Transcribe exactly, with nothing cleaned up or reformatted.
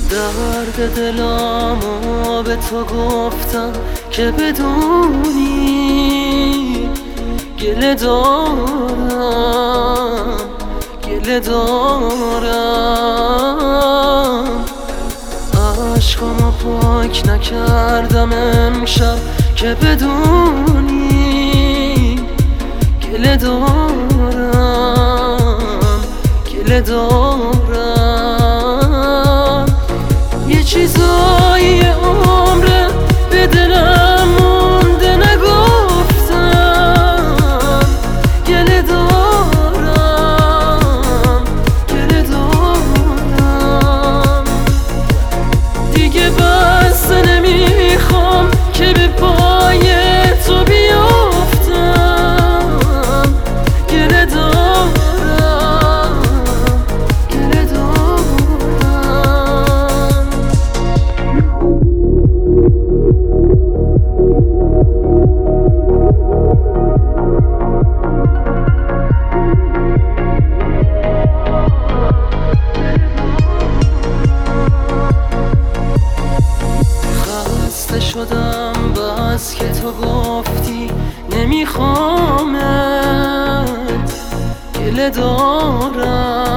درد دلامو به تو گفتم که بدونی گله دارم گله دارم عشقامو پاک نکردم امشب که بدونی گله دارم گله دارم یه چیزایی عمره به دلم مونده نگفتم گله دارم گله دارم دیگه بس نمیخوام که به پای تو بیافتم گله دارم گله دارم خسته شدم بس که تو گفتی نمیخوامت گله دارم